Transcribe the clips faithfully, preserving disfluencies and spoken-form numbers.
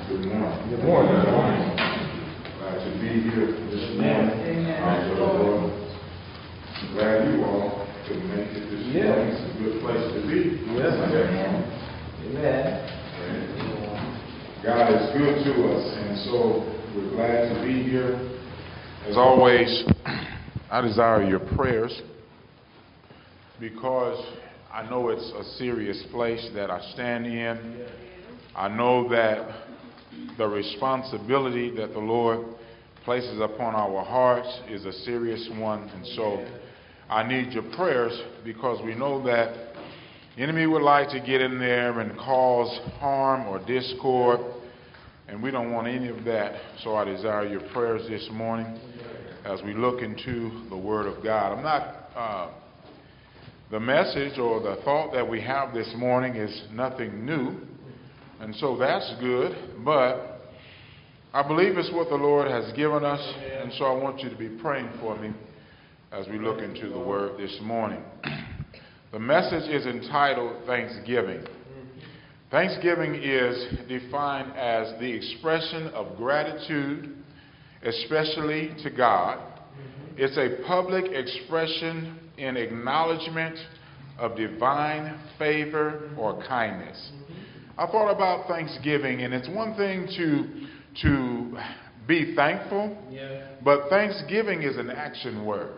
Good morning. Good morning. Good morning. Glad to be here this morning. House of the Lord. I'm glad you all could make it this Yeah. morning. It's a good place to be. Yes. Amen. Amen. God is good to us, and so we're glad to be here. As always, I desire your prayers because I know it's a serious place that I stand in. I know that the responsibility that the Lord places upon our hearts is a serious one, and so I need your prayers because we know that the enemy would like to get in there and cause harm or discord, and we don't want any of that. So I desire your prayers this morning as we look into the Word of God. I'm not, uh, the message or the thought that we have this morning is nothing new, and so that's good, but I believe it's what the Lord has given us, and so I want you to be praying for me as we look into the Word this morning. The message is entitled Thanksgiving. Thanksgiving is defined as the expression of gratitude, especially to God. It's a public expression in acknowledgement of divine favor or kindness. I thought about Thanksgiving, and it's one thing to, to be thankful, but Thanksgiving is an action word.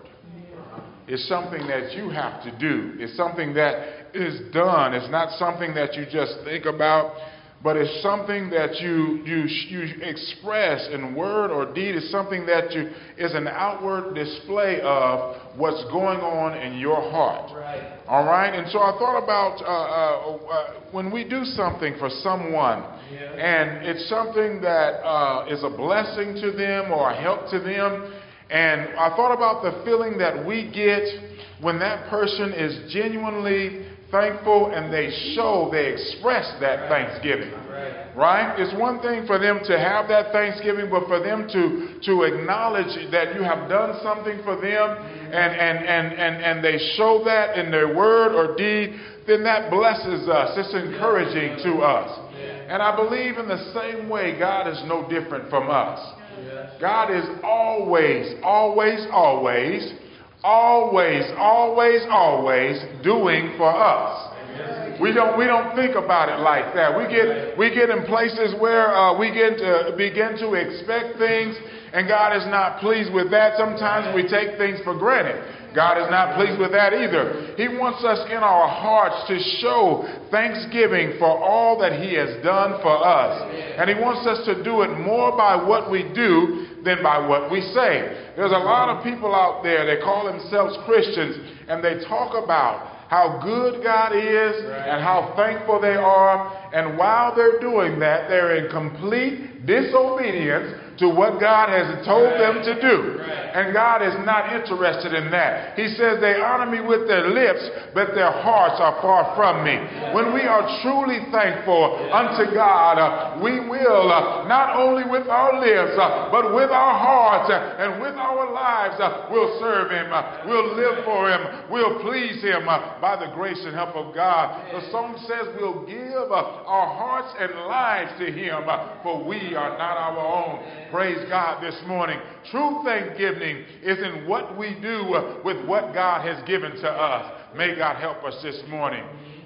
It's something that you have to do. It's something that is done. It's not something that you just think about, but it's something that you you you express in word or deed. It's something that you is an outward display of what's going on in your heart. Right. All right. And so I thought about uh, uh, uh, when we do something for someone, yeah. and it's something that uh, is a blessing to them or a help to them. And I thought about the feeling that we get when that person is genuinely thankful and they show, they express that thanksgiving. Right? It's one thing for them to have that thanksgiving, but for them to, to acknowledge that you have done something for them and, and, and, and, and they show that in their word or deed, then that blesses us. It's encouraging to us. And I believe in the same way God is no different from us. God is always, always, always, always, always, always doing for us. We don't, we don't think about it like that. We get, we get in places where uh, we get to begin to expect things, and God is not pleased with that. Sometimes we take things for granted. God is not pleased with that either. He wants us in our hearts to show thanksgiving for all that He has done for us. And He wants us to do it more by what we do than by what we say. There's a lot of people out there, they call themselves Christians, and they talk about how good God is and how thankful they are. And while they're doing that, they're in complete disobedience to what God has told them to do. And God is not interested in that. He says they honor me with their lips, but their hearts are far from me. When we are truly thankful unto God, uh, we will uh, not only with our lips, uh, but with our hearts uh, and with our lives, uh, we'll serve Him. Uh, we'll live for Him. We'll please Him uh, by the grace and help of God. The song says we'll give uh, our hearts and lives to Him, uh, for we are not our own. Praise God this morning. True thanksgiving is in what we do uh, with what God has given to us. May God help us this morning.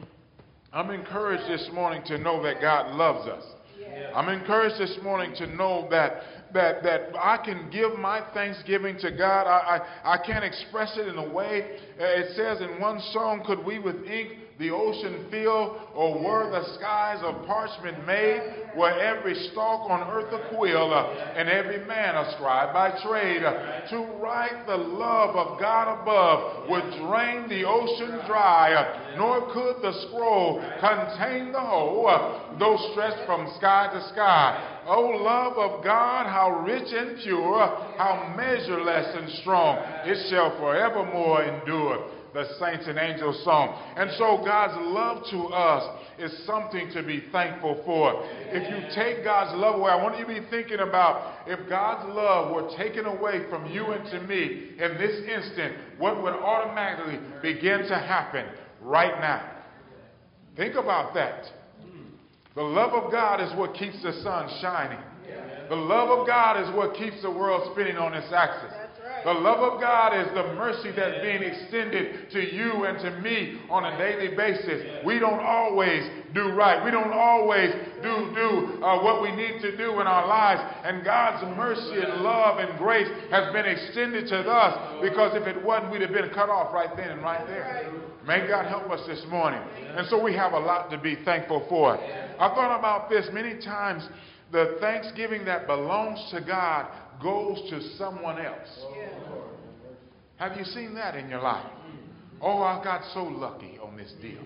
I'm encouraged this morning to know that God loves us. I'm encouraged this morning to know that that that I can give my thanksgiving to God. I, I, I can't express it in a way. Uh, it says in one song, could we with ink the ocean fill, or were the skies of parchment made, were every stalk on earth a quill, uh, and every man a scribe by trade, uh, to write the love of God above would drain the ocean dry, uh, nor could the scroll contain the whole, uh, though stretched from sky to sky. O love of God, how rich and pure, how measureless and strong, it shall forevermore endure. The saints and angels song. And so God's love to us is something to be thankful for. If you take God's love away, I want you to be thinking about if God's love were taken away from you and to me in this instant, what would automatically begin to happen right now? Think about that. The love of God is what keeps the sun shining. The love of God is what keeps the world spinning on its axis. The love of God is the mercy that's being extended to you and to me on a daily basis. We don't always do right. We don't always do, do uh, what we need to do in our lives. And God's mercy and love and grace has been extended to us, because if it wasn't, we'd have been cut off right then and right there. May God help us this morning. And so we have a lot to be thankful for. I thought about this many times. The thanksgiving that belongs to God goes to someone else. Yeah. Have you seen that in your life? Oh, I got so lucky on this deal.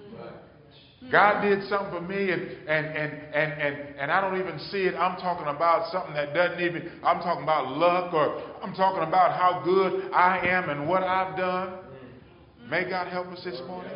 God did something for me, and and and and and, and I don't even see it. I'm talking about something that doesn't even, I'm talking about luck, or I'm talking about how good I am and what I've done. May God help us this morning.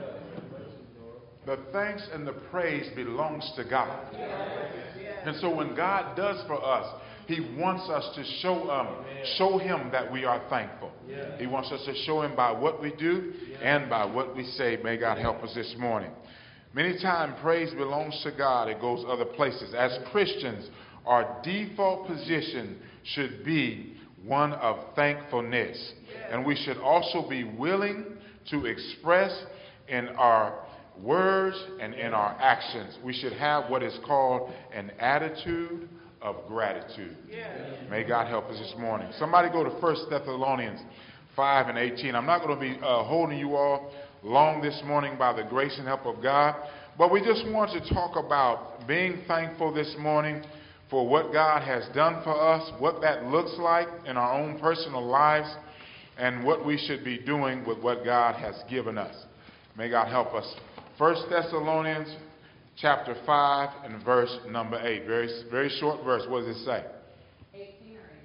The thanks and the praise belongs to God. And so when God does for us, he wants us to show um, show him that we are thankful. He wants us to show him by what we do and by what we say. May God help us this morning. Many times praise belongs to God. It goes other places. As Christians, our default position should be one of thankfulness. And we should also be willing to express in our words and in our actions. We should have what is called an attitude of gratitude. Yeah. May God help us this morning. Somebody go to First Thessalonians five and eighteen. I'm not going to be uh, holding you all long this morning by the grace and help of God, but we just want to talk about being thankful this morning for what God has done for us, what that looks like in our own personal lives, and what we should be doing with what God has given us. May God help us. First Thessalonians chapter five and verse number eight. Very, very short verse. What does it say? eighteen or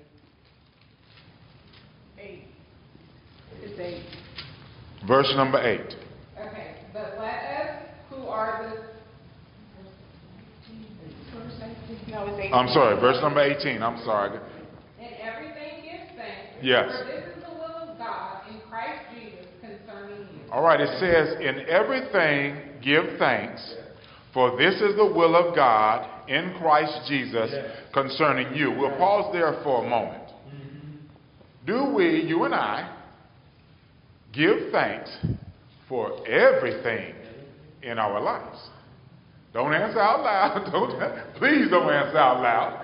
eight? eight. It's eight. Verse number eight. Okay. But let us who are the... No, it's eighteen. I'm sorry. Verse number eighteen. I'm sorry. In everything give thanks. Yes. For this is the will of God in Christ Jesus concerning you. All right. It says, in everything give thanks, for this is the will of God in Christ Jesus concerning you. We'll pause there for a moment. Do we, you and I, give thanks for everything in our lives? Don't answer out loud. Don't, please don't answer out loud.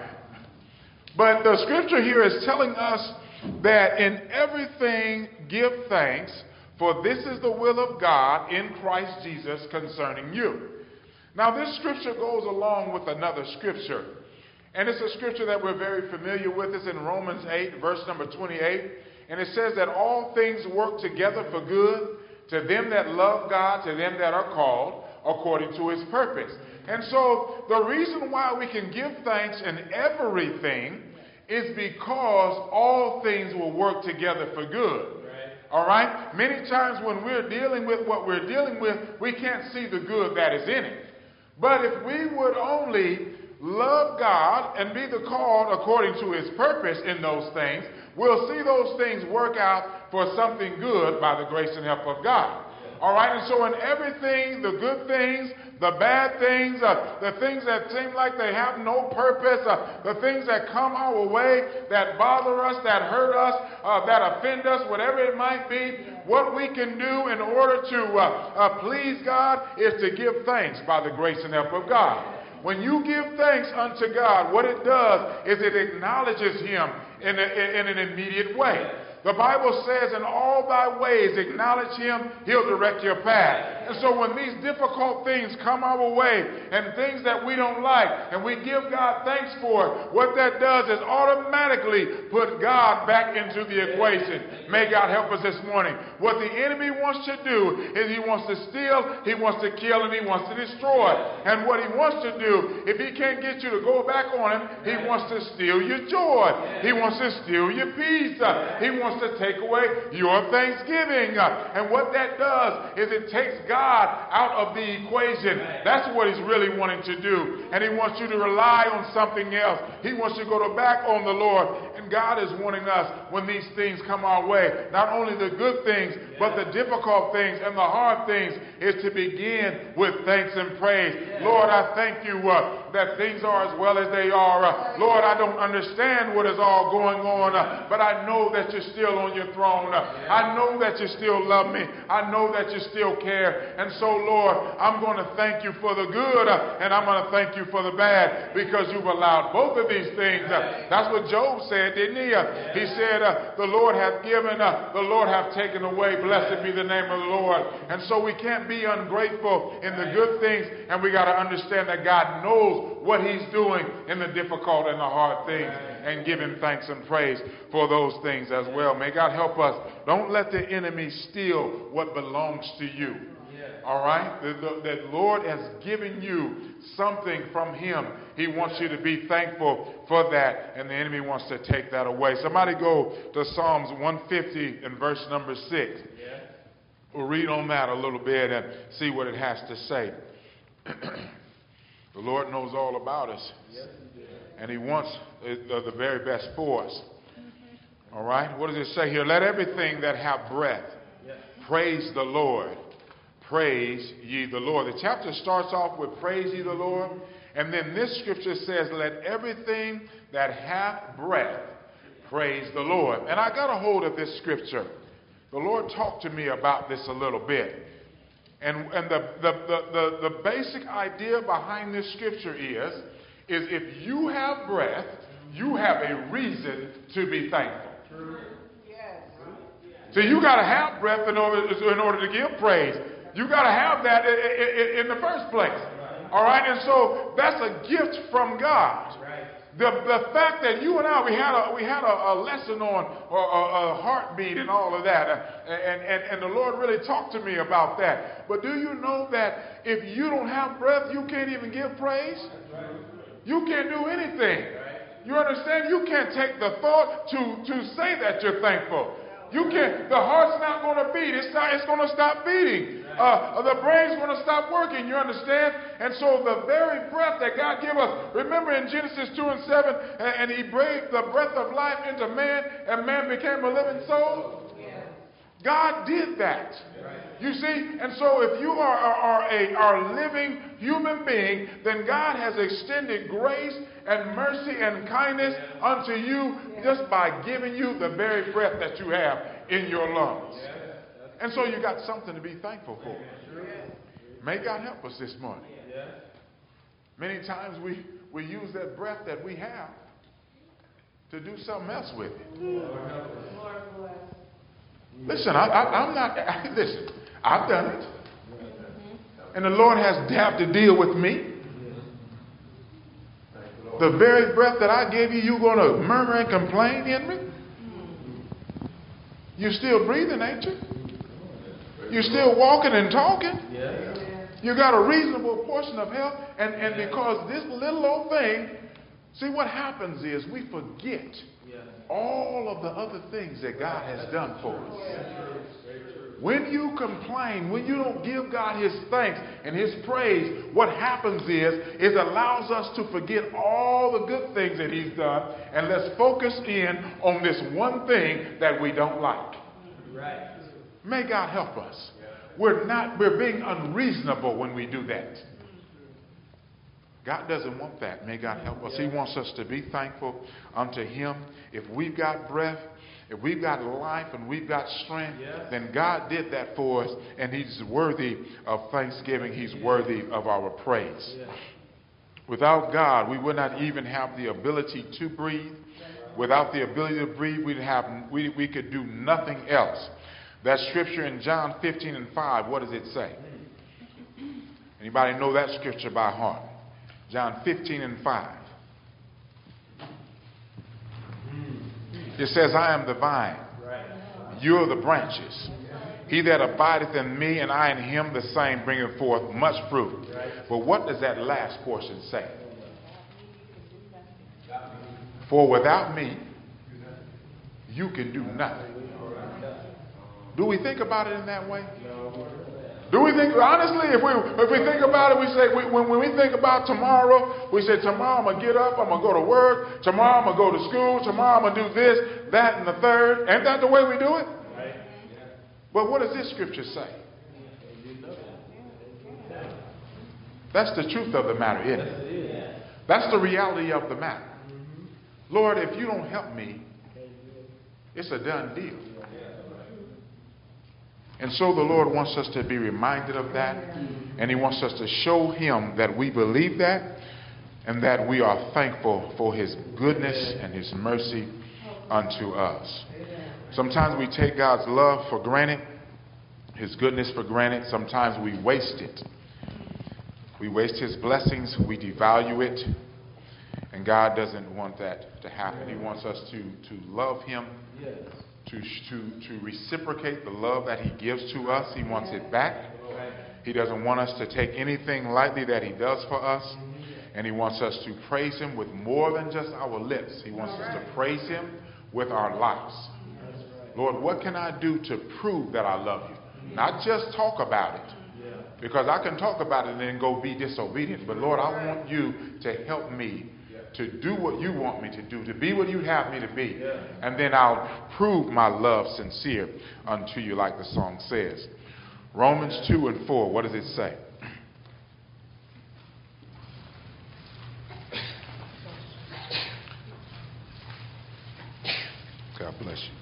But the scripture here is telling us that in everything give thanks, for this is the will of God in Christ Jesus concerning you. Now, this scripture goes along with another scripture. And it's a scripture that we're very familiar with. It's in Romans eight, verse number twenty-eight. And it says that all things work together for good to them that love God, to them that are called according to his purpose. And so the reason why we can give thanks in everything is because all things will work together for good. All right? Many times when we're dealing with what we're dealing with, we can't see the good that is in it. But if we would only love God and be the called according to his purpose in those things, we'll see those things work out for something good by the grace and help of God. All right, and so in everything, the good things, the bad things, uh, the things that seem like they have no purpose, uh, the things that come our way, that bother us, that hurt us, uh, that offend us, whatever it might be, what we can do in order to uh, uh, please God is to give thanks by the grace and help of God. When you give thanks unto God, what it does is it acknowledges him in, a, in an immediate way. The Bible says, in all thy ways acknowledge him, he'll direct your path. And so when these difficult things come our way and things that we don't like and we give God thanks for, what that does is automatically put God back into the equation. May God help us this morning. What the enemy wants to do is he wants to steal, he wants to kill, and he wants to destroy. And what he wants to do, if he can't get you to go back on him, he wants to steal your joy. He wants to steal your peace. He wants to take away your thanksgiving. And what that does is it takes God out of the equation. That's what he's really wanting to do. And he wants you to rely on something else. He wants you to go to back on the Lord And God is wanting us, when these things come our way, not only the good things, but the difficult things and the hard things, is to begin with thanks and praise. Lord, I thank you uh, that things are as well as they are. Uh, Lord, I don't understand what is all going on, uh, but I know that you're still on your throne. Uh, I know that you still love me. I know that you still care. And so, Lord, I'm going to thank you for the good, uh, and I'm going to thank you for the bad, because you've allowed both of these things. Uh, that's what Job said, didn't he? Uh, he said, uh, the Lord hath given, uh, the Lord hath taken away. Blessed be the name of the Lord. And so we can't be ungrateful in the good things, and we got to understand that God knows what he's doing in the difficult and the hard things, and give him thanks and praise for those things as well. May God help us. Don't let the enemy steal what belongs to you. All right? The, the, that Lord has given you something from him. He wants you to be thankful for that, and the enemy wants to take that away. Somebody go to Psalms one fifty and verse number six. Yeah. We'll read on that a little bit and see what it has to say. The Lord knows all about us, and he wants the, the very best for us. All right? What does it say here? Let everything that have breath praise the Lord. Praise ye the Lord. The chapter starts off with praise ye the Lord. And then this scripture says, let everything that hath breath praise the Lord. And I got a hold of this scripture. The Lord talked to me about this a little bit. And, and the, the, the, the, the basic idea behind this scripture is, is if you have breath, you have a reason to be thankful. So you got to have breath in order, in order to give praise. You got to have that in, in, in the first place. All right. And so that's a gift from God. The, the fact that you and I, we had a, we had a, a lesson on a, a, a heartbeat and all of that. And, and, and the Lord really talked to me about that. But do you know that if you don't have breath, you can't even give praise? You can't do anything. You understand? You can't take the thought to, to say that you're thankful. You can't. The heart's not going to beat. It's not. It's going to stop beating. Uh, the brain's going to stop working. You understand? And so the very breath that God gave us. Remember in Genesis two and seven, and, and He breathed the breath of life into man, and man became a living soul. God did that. You see? And so if you are, are, are a are living human being, then God has extended grace and mercy and kindness unto you just by giving you the very breath that you have in your lungs. And so you got something to be thankful for. May God help us this morning. Many times we, we use that breath that we have to do something else with it. Listen, I, I, I'm not, I, listen, I've done it. And the Lord has had to deal with me. The very breath that I gave you, you're going to murmur and complain in me? You're still breathing, ain't you? You're still walking and talking? You got a reasonable portion of health. And, and because this little old thing, see what happens is we forget all of the other things that God has done for us. When you complain, when you don't give God his thanks and his praise, what happens is it allows us to forget all the good things that he's done, and let's focus in on this one thing that we don't like. Right. May God help us. We're not, we're being unreasonable when we do that. God doesn't want that. May God help us. He wants us to be thankful unto him. If we've got breath, if we've got life and we've got strength, then God did that for us, and he's worthy of thanksgiving. He's worthy of our praise. Without God, we would not even have the ability to breathe. Without the ability to breathe, we'd have, we, we could do nothing else. That scripture in John fifteen and five, what does it say? Anybody know that scripture by heart? John fifteen and five. It says, I am the vine. You are the branches. He that abideth in me and I in him, the same bringeth forth much fruit. But what does that last portion say? For without me, you can do nothing. Do we think about it in that way? Do we think, honestly, if we if we think about it, we say, we, when, when we think about tomorrow, we say, tomorrow I'm going to get up, I'm going to go to work, tomorrow I'm going to go to school, tomorrow I'm going to do this, that, and the third. Ain't that the way we do it? Right. But what does this scripture say? That's the truth of the matter, isn't it? That's the reality of the matter. Lord, if you don't help me, it's a done deal. And so the Lord wants us to be reminded of that, and he wants us to show him that we believe that and that we are thankful for his goodness and his mercy unto us. Sometimes we take God's love for granted, his goodness for granted. Sometimes we waste it. We waste his blessings, we devalue it, and God doesn't want that to happen. He wants us to, to love him. To, to, to reciprocate the love that he gives to us. He wants it back. He doesn't want us to take anything lightly that he does for us. And he wants us to praise him with more than just our lips. He wants us to praise him with our lives. Lord, what can I do to prove that I love you? Not just talk about it. Because I can talk about it and then go be disobedient. But Lord, I want you to help me to do what you want me to do, to be what you have me to be. Yeah. And then I'll prove my love sincere unto you, like the song says. Romans two and four, what does it say? God bless you.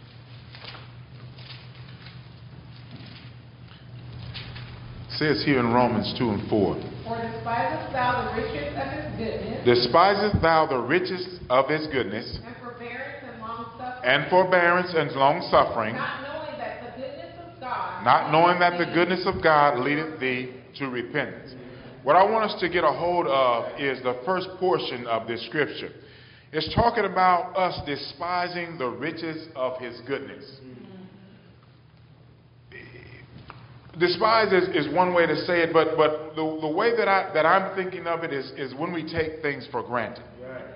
It says here in Romans two and four. For despisest thou the riches of his goodness. Despisest thou the riches of his goodness. And forbearance and long suffering. And forbearance and long suffering. Not knowing that the goodness of God. Not knowing that the goodness of God leadeth thee to repentance. What I want us to get a hold of is the first portion of this scripture. It's talking about us despising the riches of his goodness. Despise is, is one way to say it, but, but the, the way that, I, that I'm thinking of it is, is when we take things for granted. Right.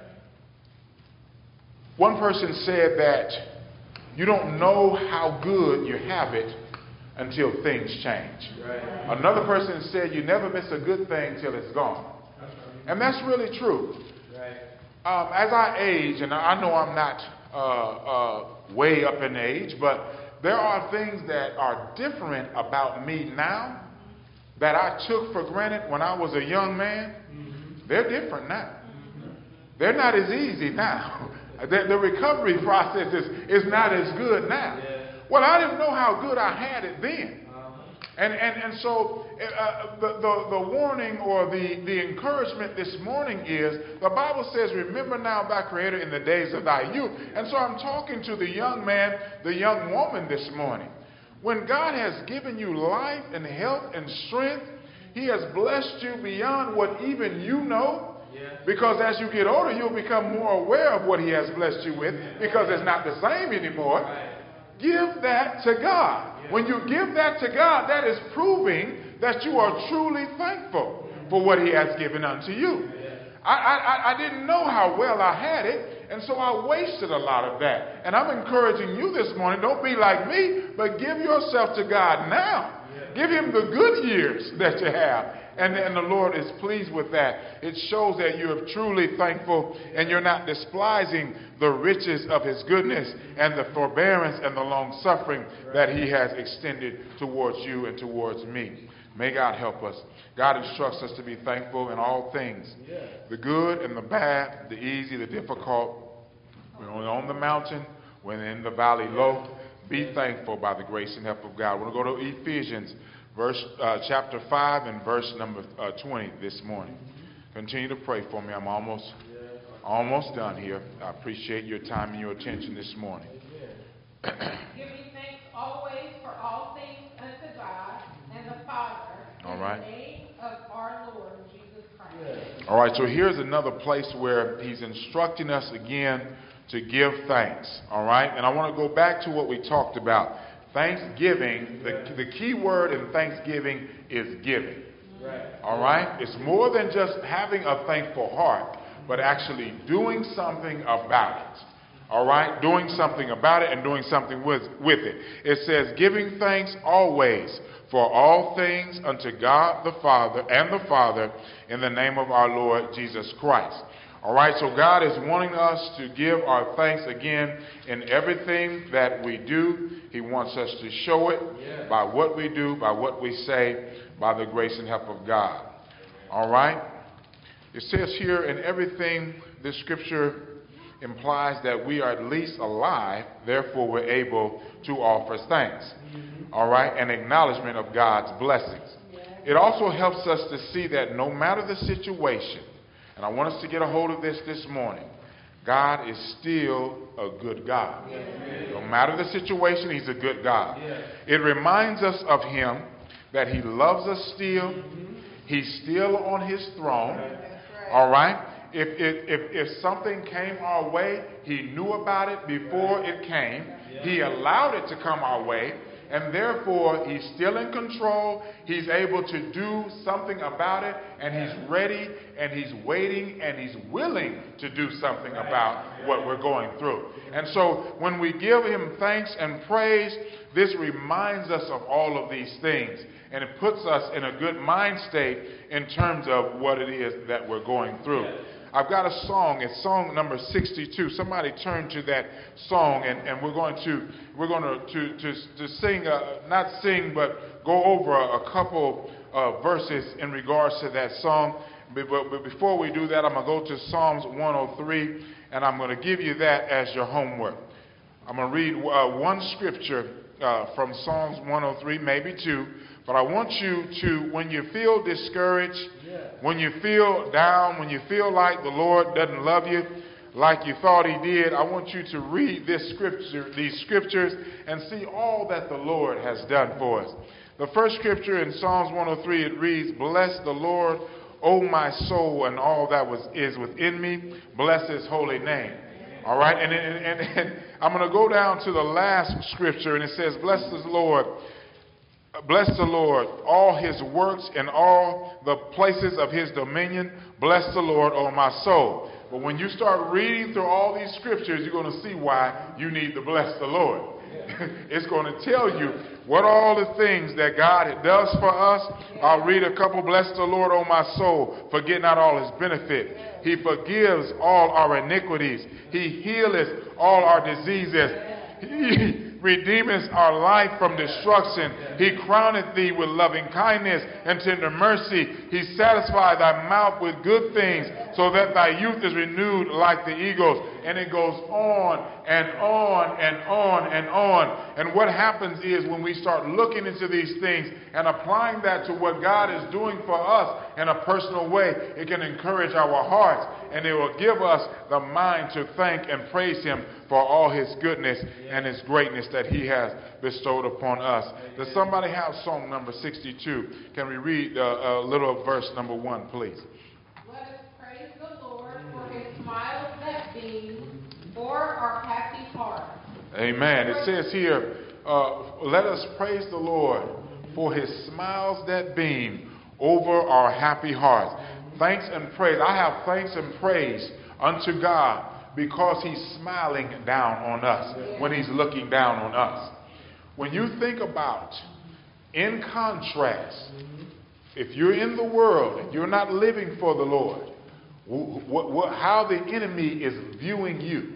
One person said that you don't know how good you have it until things change. Right. Another person said you never miss a good thing till it's gone. And that's really true. Right. Um, as I age, and I know I'm not uh, uh, way up in age, but there are things that are different about me now that I took for granted when I was a young man. Mm-hmm. They're different now. Mm-hmm. They're not as easy now. the, the recovery process is, is not as good now. Yeah. Well, I didn't know how good I had it then. And, and, and so uh, the, the, the warning or the, the encouragement this morning is, the Bible says, remember now thy Creator in the days of thy youth. And so I'm talking to the young man, the young woman this morning. When God has given you life and health and strength, he has blessed you beyond what even you know. Yeah. Because as you get older, you'll become more aware of what he has blessed you with, because it's not the same anymore. Right. Give that to God. When you give that to God, that is proving that you are truly thankful for what he has given unto you. I, I, I didn't know how well I had it, and so I wasted a lot of that. And I'm encouraging you this morning, don't be like me, but give yourself to God now. Give him the good years that you have. And, and the Lord is pleased with that. It shows that you are truly thankful and you're not despising the riches of his goodness and the forbearance and the long suffering that he has extended towards you and towards me. May God help us. God instructs us to be thankful in all things. The good and the bad, the easy, the difficult. When we're on the mountain, when in the valley low, be thankful by the grace and help of God. We're going to go to Ephesians verse uh, chapter five and verse number uh, twenty this morning. Continue to pray for me. I'm almost almost done here. I appreciate your time and your attention this morning. Giving thanks always for all things unto God and the Father, in all right. the name of our Lord Jesus Christ. All right, so here's another place where he's instructing us again to give thanks. All right, and I want to go back to what we talked about. Thanksgiving, the, the key word in Thanksgiving is giving. Right. All right? It's more than just having a thankful heart, but actually doing something about it. All right? Doing something about it and doing something with, with it. It says, giving thanks always for all things unto God the Father and the Father in the name of our Lord Jesus Christ. All right, so God is wanting us to give our thanks again in everything that we do. He wants us to show it yeah. by what we do, by what we say, by the grace and help of God. All right? It says here in everything, this scripture implies that we are at least alive, therefore we're able to offer thanks. Mm-hmm. All right? An acknowledgement of God's blessings. Yeah. It also helps us to see that no matter the situation, and I want us to get a hold of this this morning, God is still a good God. Yeah. No matter the situation, he's a good God. Yeah. It reminds us of him that he loves us still. Mm-hmm. He's still on his throne. Right. All right? If, if, if, if something came our way, he knew about it before it came. Yeah. He allowed it to come our way. And therefore, he's still in control. He's able to do something about it. And he's ready, and he's waiting, and he's willing to do something about what we're going through. And so when we give him thanks and praise, this reminds us of all of these things. And it puts us in a good mind state in terms of what it is that we're going through. I've got a song. It's song number sixty-two. Somebody turn to that song, and, and we're going to we're going to to to, to sing, uh, not sing, but go over a, a couple uh, verses in regards to that song. But, but before we do that, I'm going to go to Psalms one oh three, and I'm going to give you that as your homework. I'm going to read uh, one scripture uh, from Psalms one oh three, maybe two. But I want you to, when you feel discouraged, yeah. when you feel down, when you feel like the Lord doesn't love you like you thought he did, I want you to read this scripture, these scriptures and see all that the Lord has done for us. The first scripture in Psalms one oh three, it reads, "Bless the Lord, O my soul, and all that was is within me. Bless his holy name." All right, and, and, and, and I'm going to go down to the last scripture, and it says, "Bless the Lord. Bless the Lord, all his works and all the places of his dominion. Bless the Lord, O my soul." But when you start reading through all these scriptures, you're going to see why you need to bless the Lord. It's going to tell you what all the things that God does for us. I'll read a couple. "Bless the Lord, O my soul, forget not all his benefit. He forgives all our iniquities. He healeth all our diseases. He redeemeth our life from destruction. He crowneth thee with loving kindness and tender mercy. He satisfieth thy mouth with good things, so that thy youth is renewed like the eagles." And it goes on and on and on and on. And what happens is when we start looking into these things and applying that to what God is doing for us in a personal way, it can encourage our hearts, and it will give us the mind to thank and praise him for all his goodness and his greatness that he has bestowed upon us. Does somebody have song number sixty-two? Can we read uh, a little verse number one, please? "Let us praise the Lord for his smiles that beam o'er our happy hearts." Amen. It says here, uh, let us praise the Lord for his smiles that beam over our happy hearts. Thanks and praise. I have thanks and praise unto God because he's smiling down on us when he's looking down on us. When you think about, in contrast, if you're in the world and you're not living for the Lord, what, what, how the enemy is viewing you,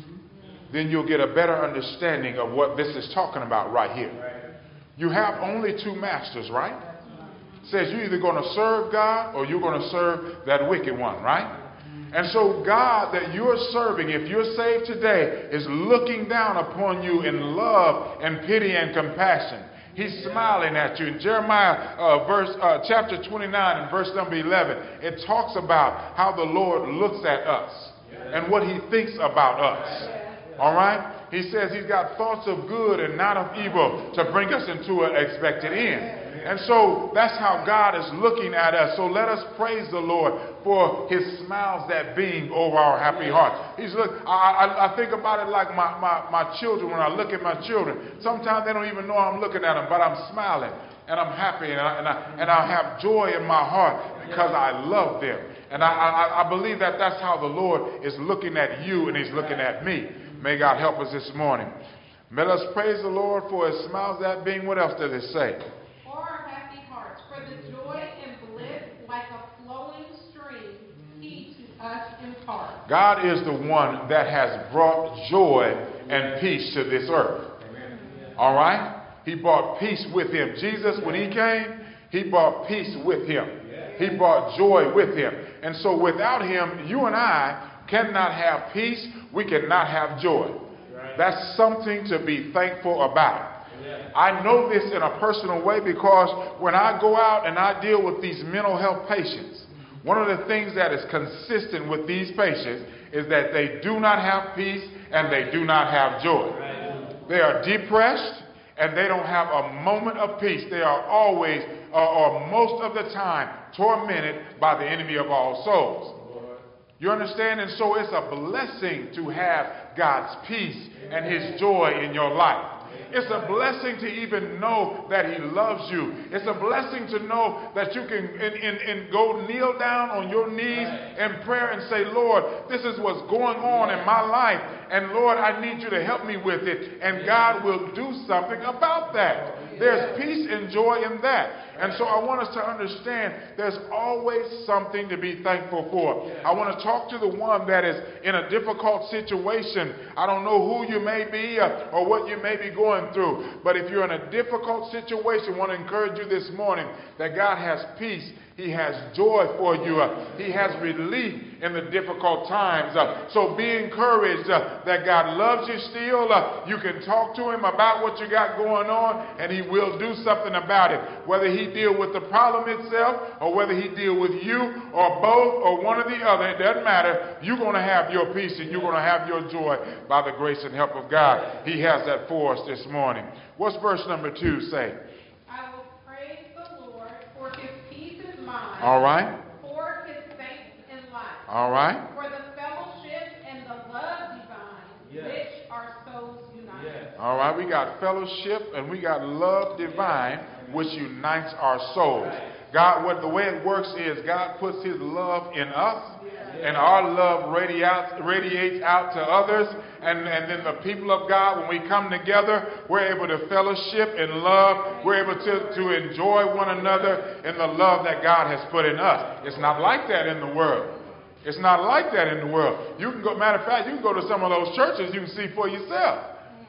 then you'll get a better understanding of what this is talking about right here. You have only two masters, right? It says you're either going to serve God or you're going to serve that wicked one, right? And so God that you're serving, if you're saved today, is looking down upon you in love and pity and compassion. He's smiling at you. In Jeremiah uh, verse uh, chapter twenty-nine and verse number eleven, it talks about how the Lord looks at us and what he thinks about us. All right? He says he's got thoughts of good and not of evil to bring us into an expected end. And so that's how God is looking at us. So let us praise the Lord for his smiles that beam over our happy hearts. He's look. I, I, I think about it like my, my, my children. When I look at my children, sometimes they don't even know I'm looking at them, but I'm smiling and I'm happy and I, and I, and I have joy in my heart because I love them. And I, I, I believe that that's how the Lord is looking at you and he's looking at me. May God help us this morning. Let us praise the Lord for his smiles, that being. What else does it say? For our happy hearts, for the joy and bliss like a flowing stream, he to us imparts. God is the one that has brought joy and peace to this earth. All right? He brought peace with him. Jesus, when he came, he brought peace with him. He brought joy with him. And so without him, you and I cannot have peace. We cannot have joy. That's something to be thankful about. I know this in a personal way because when I go out and I deal with these mental health patients, one of the things that is consistent with these patients is that they do not have peace and they do not have joy. They are depressed and they don't have a moment of peace. They are always, uh, or most of the time, tormented by the enemy of all souls. You understand? And so it's a blessing to have God's peace and his joy in your life. It's a blessing to even know that he loves you. It's a blessing to know that you can and, and, and go kneel down on your knees in prayer and say, Lord, this is what's going on in my life. And Lord, I need you to help me with it. And God will do something about that. There's peace and joy in that. And so I want us to understand there's always something to be thankful for. I want to talk to the one that is in a difficult situation. I don't know who you may be uh, or what you may be going through. But if you're in a difficult situation, I want to encourage you this morning that God has peace. He has joy for you. Uh, he has relief in the difficult times. Uh, so be encouraged uh, that God loves you still. Uh, you can talk to him about what you got going on, and he will do something about it. Whether he deal with the problem itself or whether he deal with you or both or one or the other, it doesn't matter. You're going to have your peace and you're going to have your joy by the grace and help of God. He has that for us this morning. What's verse number two say? I will praise the Lord for his peace is mine. All right. For his saints in life. All right. For the fellowship and the love divine, Yes. which our souls unite. Yes. All right. We got fellowship and we got love divine, which unites our souls. God, what the way it works is God puts his love in us, and our love radiates, radiates out to others. And, and then the people of God, when we come together, we're able to fellowship in love. We're able to, to enjoy one another in the love that God has put in us. It's not like that in the world. It's not like that in the world. You can go, matter of fact, you can go to some of those churches, you can see for yourself.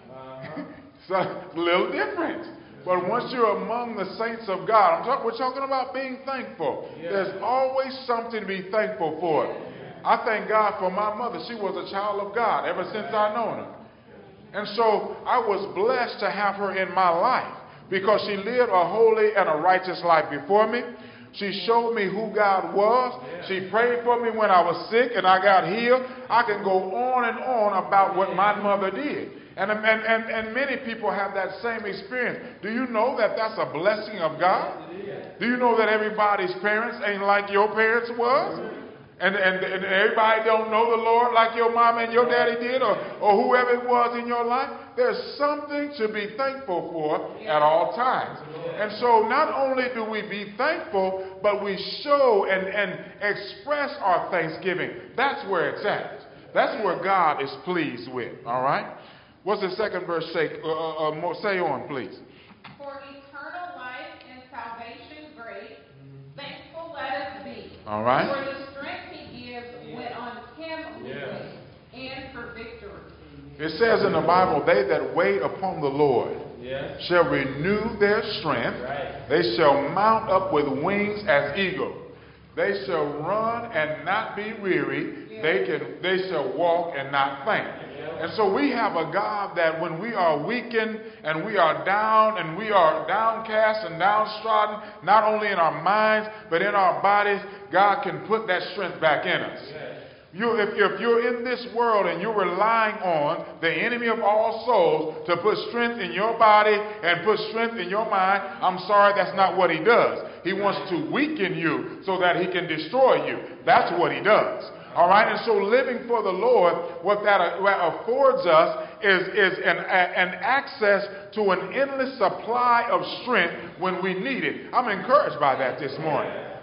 So it's a little different. But once you're among the saints of God, I'm talk, we're talking about being thankful. Yeah. There's always something to be thankful for. Yeah. I thank God for my mother. She was a child of God ever since I known her. And so I was blessed to have her in my life because she lived a holy and a righteous life before me. She showed me who God was. Yeah. She prayed for me when I was sick and I got healed. I can go on and on about what my mother did. And, and, and, and many people have that same experience. Do you know that that's a blessing of God? Do you know that everybody's parents ain't like your parents was? And, and, and everybody don't know the Lord like your mom and your daddy did, or, or whoever it was in your life? There's something to be thankful for at all times. And so not only do we be thankful, but we show and, and express our thanksgiving. That's where it's at. That's where God is pleased with. All right? What's the second verse say? Uh, uh, more, say on, please. For eternal life and salvation great, thankful let us be. All right. For the strength he gives when on him we wait, and for victory. It says in the Bible, they that wait upon the Lord Yeah. shall renew their strength. Right. They shall mount up with wings as eagles. They shall run and not be weary. Yeah. They can. They shall walk and not faint. And so we have a God that when we are weakened and we are down and we are downcast and downtrodden, not only in our minds but in our bodies, God can put that strength back in us. You, if, if you're in this world and you're relying on the enemy of all souls to put strength in your body and put strength in your mind, I'm sorry, that's not what he does. He wants to weaken you so that he can destroy you. That's what he does. All right, and so living for the Lord, what that affords us is, is an, an access to an endless supply of strength when we need it. I'm encouraged by that this morning.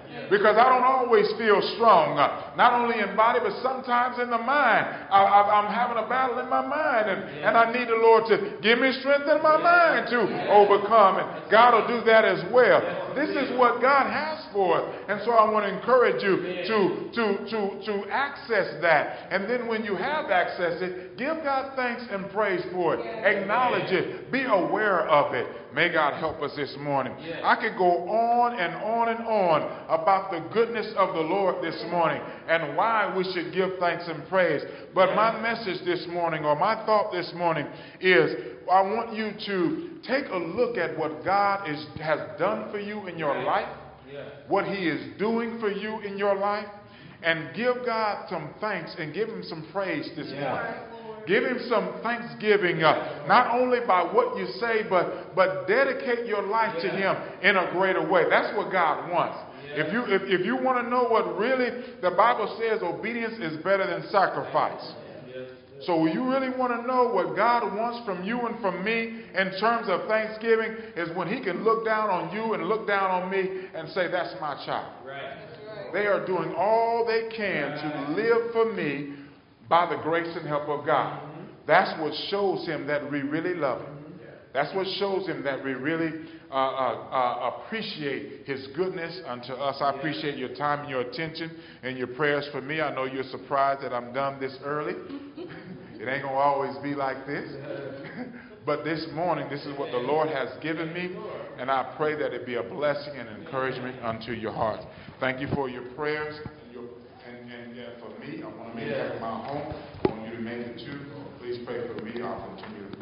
Because I don't always feel strong, uh, not only in body, but sometimes in the mind. I, I, I'm having a battle in my mind, and, and I need the Lord to give me strength in my mind to overcome. And God will do that as well. This is what God has for us. And so I want to encourage you to, to, to, to access that. And then when you have accessed it, give God thanks and praise for it. Acknowledge it. Be aware of it. May God help us this morning. I could go on and on and on about the goodness of the Lord this morning and why we should give thanks and praise. But my message this morning, or my thought this morning, is I want you to take a look at what God is, has done for you in your life, what He is doing for you in your life, and give God some thanks and give Him some praise this morning. Give Him some thanksgiving, uh, not only by what you say, but but dedicate your life to Him in a greater way. That's what God wants. If you if, if you want to know what really the Bible says, obedience is better than sacrifice. So you really want to know what God wants from you and from me in terms of thanksgiving, is when He can look down on you and look down on me and say, that's my child. They are doing all they can to live for me by the grace and help of God. That's what shows Him that we really love Him. That's what shows Him that we really uh, uh, uh, appreciate His goodness unto us. I appreciate your time and your attention and your prayers for me. I know you're surprised that I'm done this early. It ain't going to always be like this. But this morning, this is what the Lord has given me, and I pray that it be a blessing and encouragement unto your heart. Thank you for your prayers. And, and, and for me, I want to make that my home. I want you to make it too. Please pray for me. I'll continue to